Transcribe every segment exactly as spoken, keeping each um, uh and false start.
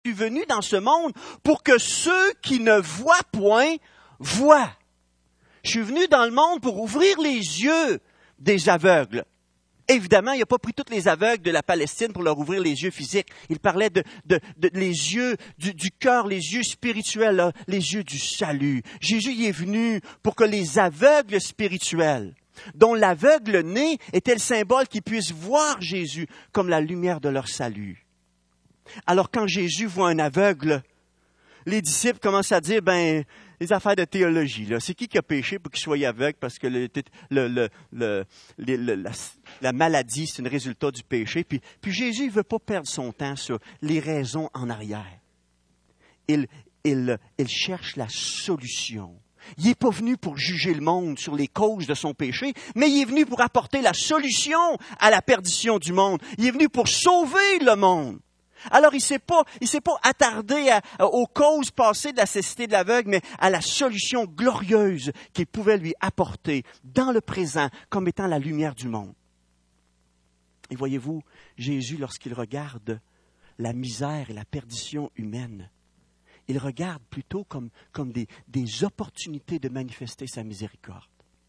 suis venu dans ce monde pour que ceux qui ne voient point voient. Je suis venu dans le monde pour ouvrir les yeux des aveugles. Évidemment, il n'a pas pris tous les aveugles de la Palestine pour leur ouvrir les yeux physiques. Il parlait de, de, de les yeux du, du cœur, les yeux spirituels, là, les yeux du salut. Jésus y est venu pour que les aveugles spirituels, dont l'aveugle né était le symbole qu'ils puissent voir Jésus comme la lumière de leur salut. Alors quand Jésus voit un aveugle, les disciples commencent à dire, ben, les affaires de théologie, là, c'est qui qui a péché pour qu'il soit aveugle? Parce que le, le, le, le, le, la, la maladie, c'est un résultat du péché. Puis, puis Jésus ne veut pas perdre son temps sur les raisons en arrière. Il, il, il cherche la solution. Il n'est pas venu pour juger le monde sur les causes de son péché, mais il est venu pour apporter la solution à la perdition du monde. Il est venu pour sauver le monde. Alors, il ne s'est pas, il s'est pas attardé à, à, aux causes passées de la cécité de l'aveugle, mais à la solution glorieuse qu'il pouvait lui apporter dans le présent comme étant la lumière du monde. Et voyez-vous, Jésus, lorsqu'il regarde la misère et la perdition humaine, il regarde plutôt comme, comme des, des opportunités de manifester sa miséricorde.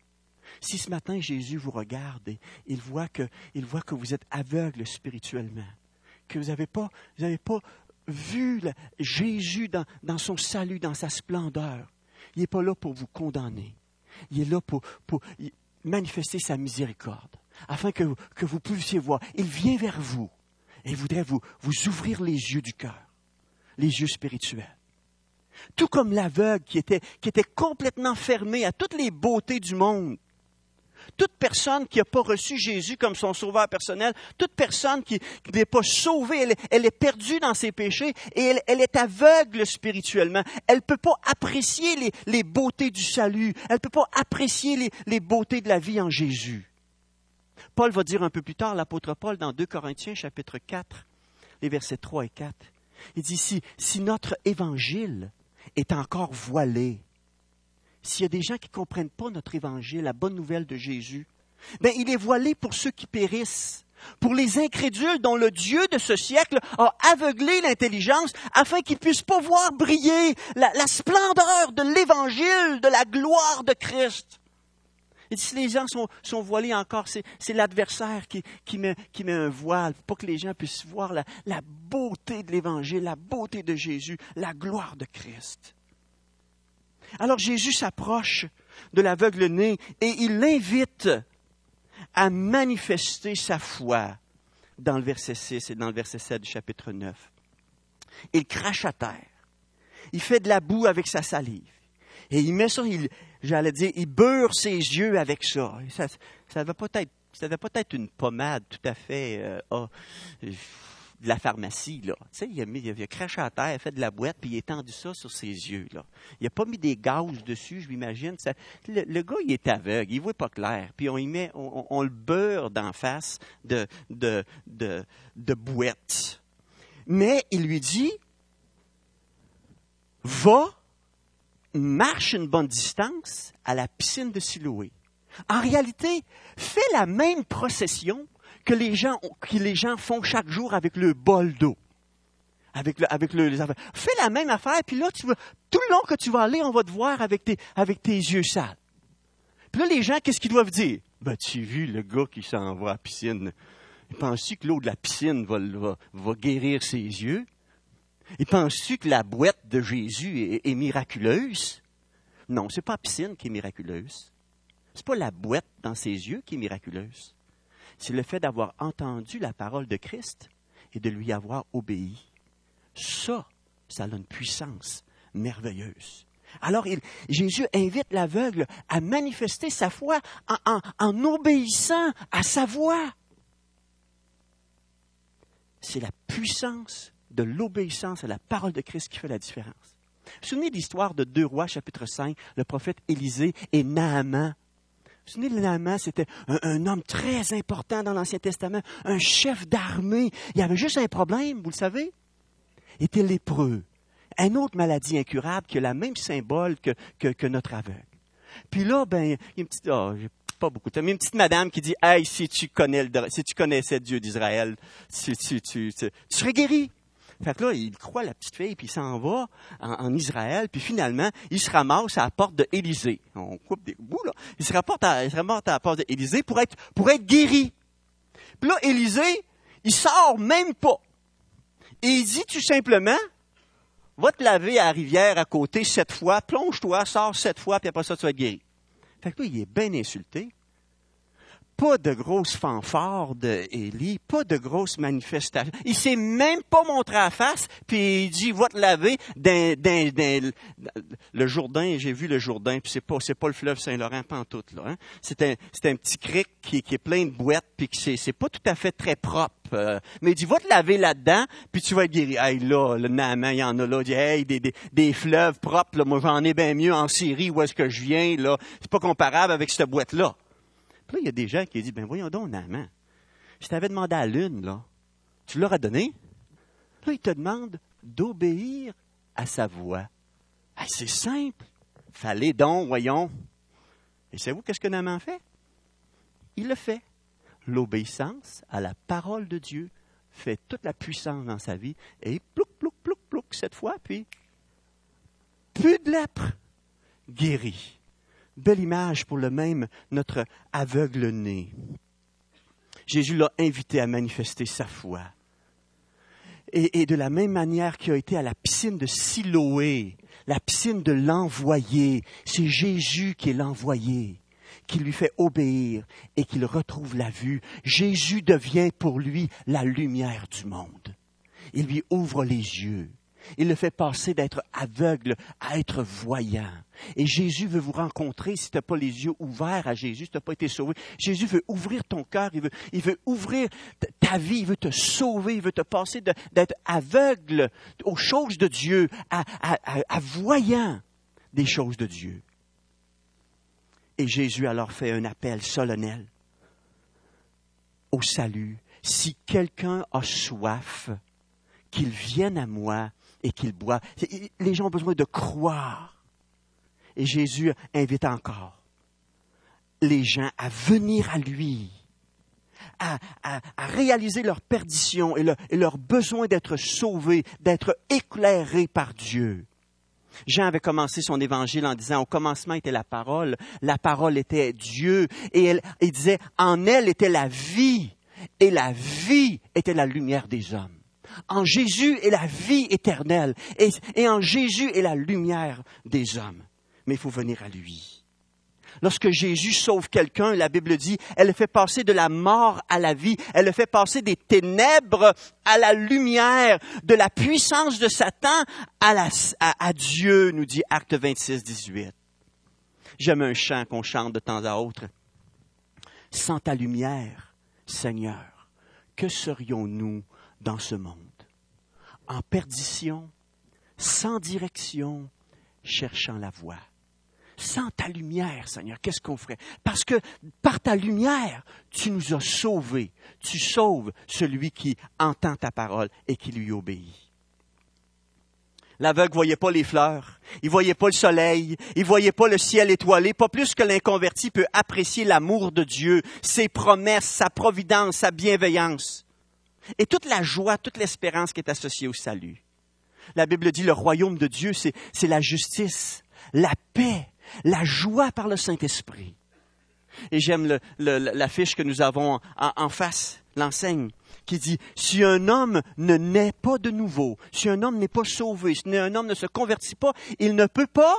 Si ce matin, Jésus vous regarde et il voit que, il voit que vous êtes aveugle spirituellement, que vous n'avez pas, vous n'avez pas vu la, Jésus dans, dans son salut, dans sa splendeur. Il n'est pas là pour vous condamner. Il est là pour, pour manifester sa miséricorde, afin que, que vous puissiez voir. Il vient vers vous et il voudrait vous, vous ouvrir les yeux du cœur, les yeux spirituels. Tout comme l'aveugle qui était, qui était complètement fermé à toutes les beautés du monde. Toute personne qui n'a pas reçu Jésus comme son sauveur personnel, toute personne qui, qui n'est pas sauvée, elle, elle est perdue dans ses péchés et elle, elle est aveugle spirituellement. Elle ne peut pas apprécier les, les beautés du salut. Elle ne peut pas apprécier les, les beautés de la vie en Jésus. Paul va dire un peu plus tard, l'apôtre Paul, dans deux Corinthiens, chapitre quatre, les versets trois et quatre, il dit, si, si notre évangile est encore voilé, s'il y a des gens qui ne comprennent pas notre évangile, la bonne nouvelle de Jésus, bien, il est voilé pour ceux qui périssent, pour les incrédules dont le Dieu de ce siècle a aveuglé l'intelligence afin qu'ils ne puissent pas voir briller la, la splendeur de l'évangile, de la gloire de Christ. Et si les gens sont, sont voilés encore, c'est, c'est l'adversaire qui, qui, met, qui met un voile pour que les gens puissent voir la, la beauté de l'évangile, la beauté de Jésus, la gloire de Christ. Alors Jésus s'approche de l'aveugle né et il l'invite à manifester sa foi dans le verset six et dans le verset sept du chapitre neuf. Il crache à terre. Il fait de la boue avec sa salive. Et il met ça, il, j'allais dire, il beurre ses yeux avec ça. Ça, ça devait pas être, ça devait pas être une pommade tout à fait euh, oh, de la pharmacie, là. Tu sais, il a, mis, il a craché à terre, il a fait de la boîte, puis il a tendu ça sur ses yeux, là. Il n'a pas mis des gaz dessus, je m'imagine. Ça, le, le gars, il est aveugle, il ne voit pas clair. Puis on y met, on, on le beurre d'en face de, de, de, de boîte. Mais il lui dit, va, marche une bonne distance à la piscine de Siloé. En réalité, fais la même procession que les gens, que les gens font chaque jour avec le bol d'eau. Avec le, avec le, les affaires. Fais la même affaire, puis là, tu vas, tout le long que tu vas aller, on va te voir avec tes, avec tes yeux sales. Puis là, les gens, qu'est-ce qu'ils doivent dire? Ben, tu as vu le gars qui s'en va à la piscine. Il pense-tu que l'eau de la piscine va, va, va guérir ses yeux? Il pense-tu que la boîte de Jésus est, est miraculeuse? Non, c'est pas la piscine qui est miraculeuse. C'est pas la boîte dans ses yeux qui est miraculeuse. C'est le fait d'avoir entendu la parole de Christ et de lui avoir obéi. Ça, ça a une puissance merveilleuse. Alors, il, Jésus invite l'aveugle à manifester sa foi en, en, en obéissant à sa voix. C'est la puissance de l'obéissance à la parole de Christ qui fait la différence. Vous vous souvenez de l'histoire de deux Rois, chapitre cinq, le prophète Élisée et Naaman? Vous vous souvenez de Naaman, c'était un, un homme très important dans l'Ancien Testament, un chef d'armée. Il y avait juste un problème, vous le savez. Il était lépreux. Une autre maladie incurable qui a le même symbole que, que, que notre aveugle. Puis là, ben, il y a une petite, oh, j'ai pas beaucoup de temps, mais une petite madame qui dit, hey, si tu connais le, si tu connaissais Dieu d'Israël, si tu, tu, tu, tu serais guéri. Fait que là, il croit la petite fille, puis il s'en va en, en Israël, puis finalement, il se ramasse à la porte de Élisée. On coupe des bouts, là. Il se ramasse à, il se ramasse à la porte d'Élisée pour être, pour être guéri. Puis là, Élisée, il sort même pas. Et il dit tout simplement, va te laver à la rivière à côté sept fois, plonge-toi, sors sept fois, puis après ça, tu vas être guéri. Fait que là, il est bien insulté. Pas de grosses fanfares d'Élie, pas de grosses manifestations. Il s'est même pas montré à la face, puis il dit, va te laver dans, dans, dans le Jourdain. J'ai vu le Jourdain, puis c'est pas, c'est pas le fleuve Saint-Laurent pantoute, là. Hein? C'est un, c'est un petit cric qui, qui est plein de boîtes, puis que c'est, c'est pas tout à fait très propre. Euh, mais il dit, va te laver là-dedans, puis tu vas être guéri. Hey, là, le Naaman, il y en a là. Il dit, hey, des, des, des fleuves propres, là, moi j'en ai bien mieux en Syrie, où est-ce que je viens, là. C'est pas comparable avec cette boîte-là. Puis là, il y a des gens qui disent, ben voyons donc, Naaman, je t'avais demandé à la lune, là. Tu l'auras donné? Là, il te demande d'obéir à sa voix. Hey, c'est simple. Fallait donc, voyons. Et savez-vous qu'est-ce que Naaman fait? Il le fait. L'obéissance à la parole de Dieu fait toute la puissance dans sa vie. Et plouc, plouc, plouc, plouc, cette fois, puis plus de lèpre, guéri. Belle image pour le même, notre aveugle-né. Jésus l'a invité à manifester sa foi. Et, et de la même manière qu'il a été à la piscine de Siloé, la piscine de l'envoyé, c'est Jésus qui est l'envoyé, qui lui fait obéir et qu'il retrouve la vue. Jésus devient pour lui la lumière du monde. Il lui ouvre les yeux. Il le fait passer d'être aveugle à être voyant. Et Jésus veut vous rencontrer si tu n'as pas les yeux ouverts à Jésus, si tu n'as pas été sauvé. Jésus veut ouvrir ton cœur, il veut, il veut ouvrir ta vie, il veut te sauver, il veut te passer de, d'être aveugle aux choses de Dieu, à, à, à, à voyant des choses de Dieu. Et Jésus alors fait un appel solennel au salut. Si quelqu'un a soif, qu'il vienne à moi et qu'il boive. Les gens ont besoin de croire. Et Jésus invite encore les gens à venir à lui, à, à, à réaliser leur perdition et, le, et leur besoin d'être sauvés, d'être éclairés par Dieu. Jean avait commencé son évangile en disant, au commencement était la parole, la parole était Dieu, et elle, il disait, en elle était la vie, et la vie était la lumière des hommes. En Jésus est la vie éternelle, et, et en Jésus est la lumière des hommes. Mais il faut venir à lui. Lorsque Jésus sauve quelqu'un, la Bible dit, elle le fait passer de la mort à la vie, elle le fait passer des ténèbres à la lumière, de la puissance de Satan à, la, à, à Dieu, nous dit Acte vingt-six, dix-huit. J'aime un chant qu'on chante de temps à autre. Sans ta lumière, Seigneur, que serions-nous dans ce monde? En perdition, sans direction, cherchant la voie. Sans ta lumière, Seigneur, qu'est-ce qu'on ferait? Parce que par ta lumière, tu nous as sauvés. Tu sauves celui qui entend ta parole et qui lui obéit. L'aveugle ne voyait pas les fleurs, il ne voyait pas le soleil, il ne voyait pas le ciel étoilé, pas plus que l'inconverti peut apprécier l'amour de Dieu, ses promesses, sa providence, sa bienveillance. Et toute la joie, toute l'espérance qui est associée au salut. La Bible dit le royaume de Dieu, c'est, c'est la justice, la paix, la joie par le Saint-Esprit. Et j'aime le, le, l'affiche que nous avons en, en face, l'enseigne, qui dit, si un homme ne naît pas de nouveau, si un homme n'est pas sauvé, si un homme ne se convertit pas, il ne peut pas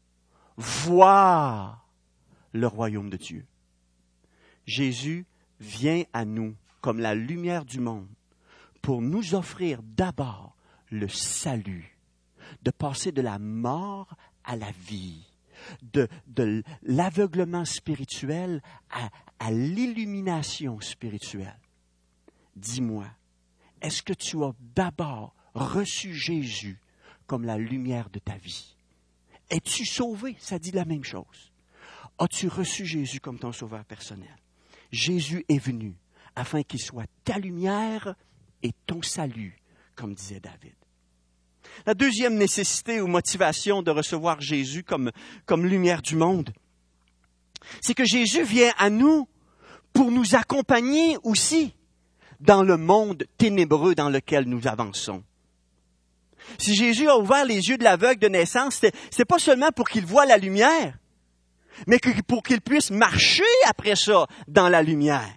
voir le royaume de Dieu. Jésus vient à nous comme la lumière du monde pour nous offrir d'abord le salut, de passer de la mort à la vie, de, de l'aveuglement spirituel à, à l'illumination spirituelle. Dis-moi, est-ce que tu as d'abord reçu Jésus comme la lumière de ta vie? Es-tu sauvé? Ça dit la même chose. As-tu reçu Jésus comme ton sauveur personnel? Jésus est venu afin qu'il soit ta lumière et ton salut, comme disait David. La deuxième nécessité ou motivation de recevoir Jésus comme, comme lumière du monde, c'est que Jésus vient à nous pour nous accompagner aussi dans le monde ténébreux dans lequel nous avançons. Si Jésus a ouvert les yeux de l'aveugle de naissance, c'était, c'est pas seulement pour qu'il voie la lumière, mais que, pour qu'il puisse marcher après ça dans la lumière.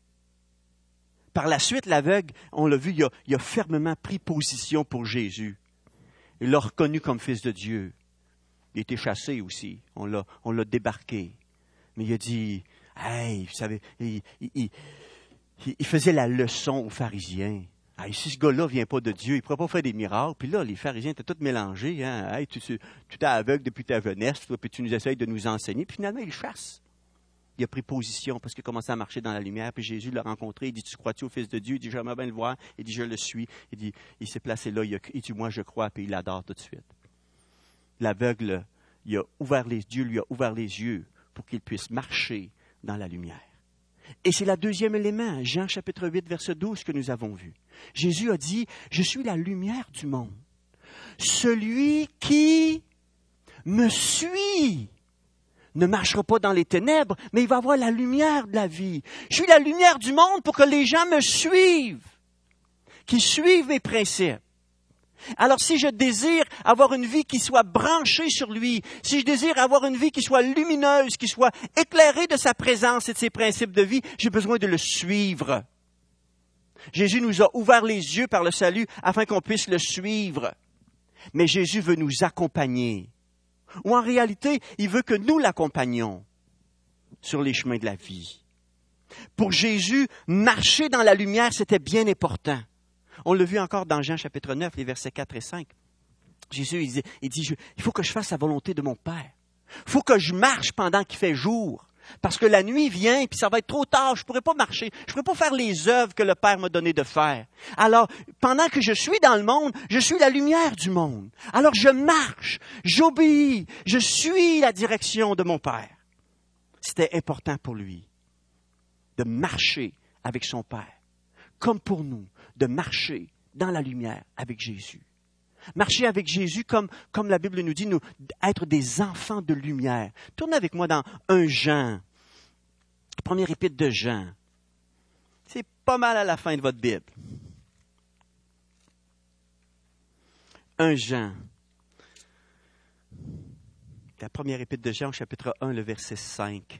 Par la suite, l'aveugle, on l'a vu, il a, il a fermement pris position pour Jésus. Il l'a reconnu comme fils de Dieu. Il a été chassé aussi. On l'a, on l'a débarqué. Mais il a dit, hey, vous savez, il, il, il, il faisait la leçon aux pharisiens. Hey, si ce gars-là vient pas de Dieu, il ne pourrait pas faire des miracles. Puis là, les pharisiens étaient tous mélangés. Hein? Hey, tu, tu, tu es aveugle depuis ta jeunesse, puis tu nous essayes de nous enseigner. Puis finalement, il chasse. Il a pris position parce qu'il a commencé à marcher dans la lumière. Puis Jésus l'a rencontré. Il dit, tu crois-tu au Fils de Dieu? Il dit, j'aimerais bien le voir. Il dit, je le suis. Il dit, il s'est placé là. Il, a, il dit, moi, je crois. Puis il l'adore tout de suite. L'aveugle, il a ouvert les, Dieu lui a ouvert les yeux pour qu'il puisse marcher dans la lumière. Et c'est le deuxième élément, Jean chapitre huit, verset douze, que nous avons vu. Jésus a dit, je suis la lumière du monde. Celui qui me suit ne marchera pas dans les ténèbres, mais il va avoir la lumière de la vie. Je suis la lumière du monde pour que les gens me suivent, qui suivent mes principes. Alors si je désire avoir une vie qui soit branchée sur lui, si je désire avoir une vie qui soit lumineuse, qui soit éclairée de sa présence et de ses principes de vie, j'ai besoin de le suivre. Jésus nous a ouvert les yeux par le salut afin qu'on puisse le suivre. Mais Jésus veut nous accompagner. Ou en réalité, il veut que nous l'accompagnions sur les chemins de la vie. Pour Jésus, marcher dans la lumière, c'était bien important. On l'a vu encore dans Jean chapitre neuf, les versets quatre et cinq. Jésus, il dit, il, dit, il faut que je fasse la volonté de mon Père. Il faut que je marche pendant qu'il fait jour. Parce que la nuit vient et puis ça va être trop tard. Je ne pourrai pas marcher. Je ne pourrai pas faire les œuvres que le Père m'a donné de faire. Alors, pendant que je suis dans le monde, je suis la lumière du monde. Alors, je marche, j'obéis, je suis la direction de mon Père. C'était important pour lui de marcher avec son Père. Comme pour nous, de marcher dans la lumière avec Jésus. Marcher avec Jésus comme, comme la Bible nous dit, nous, être des enfants de lumière. Tournez avec moi dans un Jean, première épître de Jean. C'est pas mal à la fin de votre Bible. un Jean. La première épître de Jean, chapitre un, le verset cinq.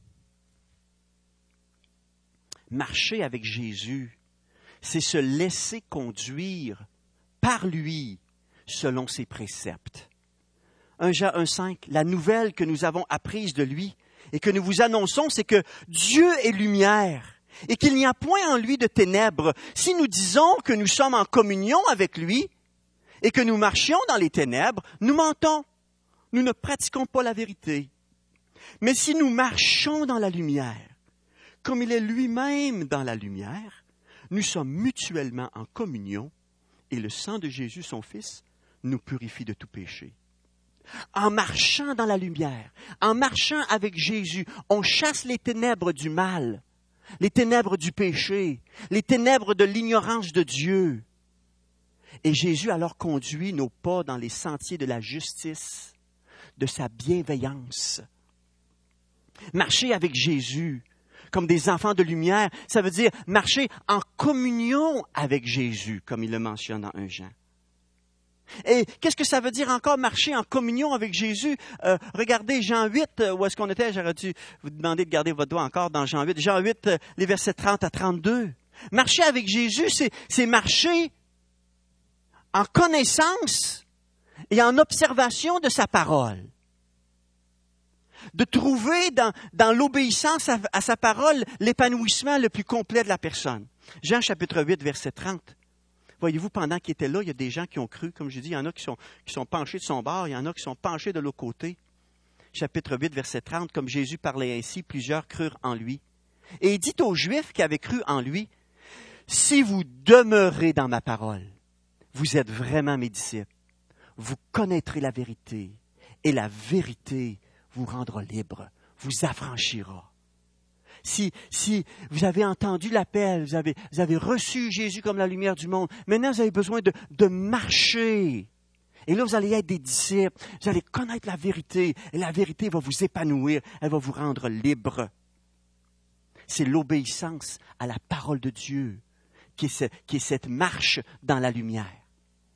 Marcher avec Jésus, c'est se laisser conduire par lui selon ses préceptes. un Jean un, cinq, la nouvelle que nous avons apprise de lui et que nous vous annonçons, c'est que Dieu est lumière et qu'il n'y a point en lui de ténèbres. Si nous disons que nous sommes en communion avec lui et que nous marchions dans les ténèbres, nous mentons. Nous ne pratiquons pas la vérité. Mais si nous marchons dans la lumière, comme il est lui-même dans la lumière, nous sommes mutuellement en communion et le sang de Jésus, son Fils, nous purifie de tout péché. En marchant dans la lumière, en marchant avec Jésus, on chasse les ténèbres du mal, les ténèbres du péché, les ténèbres de l'ignorance de Dieu. Et Jésus alors conduit nos pas dans les sentiers de la justice, de sa bienveillance. Marcher avec Jésus, comme des enfants de lumière, ça veut dire marcher en communion avec Jésus, comme il le mentionne dans un Jean. Et qu'est-ce que ça veut dire encore marcher en communion avec Jésus? Euh, regardez Jean huit, où est-ce qu'on était? J'aurais dû vous demander de garder votre doigt encore dans Jean huit. Jean huit, euh, les versets trente à trente-deux. Marcher avec Jésus, c'est, c'est marcher en connaissance et en observation de sa parole. De trouver dans, dans l'obéissance à, à sa parole l'épanouissement le plus complet de la personne. Jean chapitre huit, verset trente. Voyez-vous, pendant qu'il était là, il y a des gens qui ont cru. Comme je dis, il y en a qui sont, qui sont penchés de son bord, il y en a qui sont penchés de l'autre côté. Chapitre huit, verset trente, comme Jésus parlait ainsi, plusieurs crurent en lui. Et il dit aux Juifs qui avaient cru en lui, « Si vous demeurez dans ma parole, vous êtes vraiment mes disciples. Vous connaîtrez la vérité, et la vérité vous rendra libre, vous affranchira. » Si, si vous avez entendu l'appel, vous avez, vous avez reçu Jésus comme la lumière du monde, maintenant vous avez besoin de, de marcher. Et là, vous allez être des disciples, vous allez connaître la vérité, et la vérité va vous épanouir, elle va vous rendre libre. C'est l'obéissance à la parole de Dieu qui est, ce, qui est cette marche dans la lumière.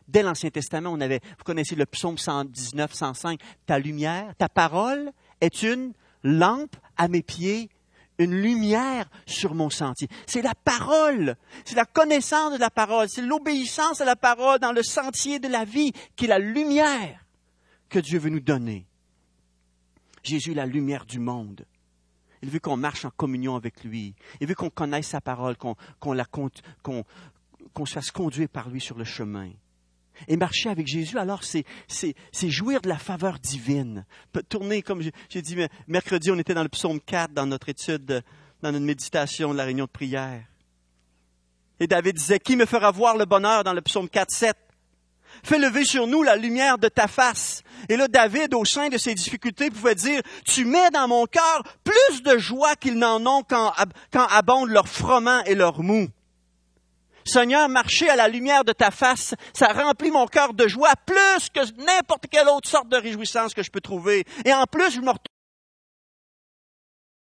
Dès l'Ancien Testament, on avait, vous connaissez le psaume cent dix-neuf, cent cinq, ta lumière, ta parole est une lampe à mes pieds, une lumière sur mon sentier. C'est la parole, c'est la connaissance de la parole, c'est l'obéissance à la parole dans le sentier de la vie qui est la lumière que Dieu veut nous donner. Jésus est la lumière du monde. Il veut qu'on marche en communion avec lui. Il veut qu'on connaisse sa parole, qu'on, qu'on, la, qu'on, qu'on se fasse conduire par lui sur le chemin. Et marcher avec Jésus, alors, c'est, c'est, c'est jouir de la faveur divine. Tourner, comme j'ai, j'ai dit, mercredi, on était dans le psaume quatre, dans notre étude, dans notre méditation de la réunion de prière. Et David disait, qui me fera voir le bonheur dans le psaume quatre, sept? Fais lever sur nous la lumière de ta face. Et là, David, au sein de ses difficultés, pouvait dire, tu mets dans mon cœur plus de joie qu'ils n'en ont quand, quand abondent leur froment et leur mou. Seigneur, marcher à la lumière de ta face, ça remplit mon cœur de joie plus que n'importe quelle autre sorte de réjouissance que je peux trouver. Et en plus, je me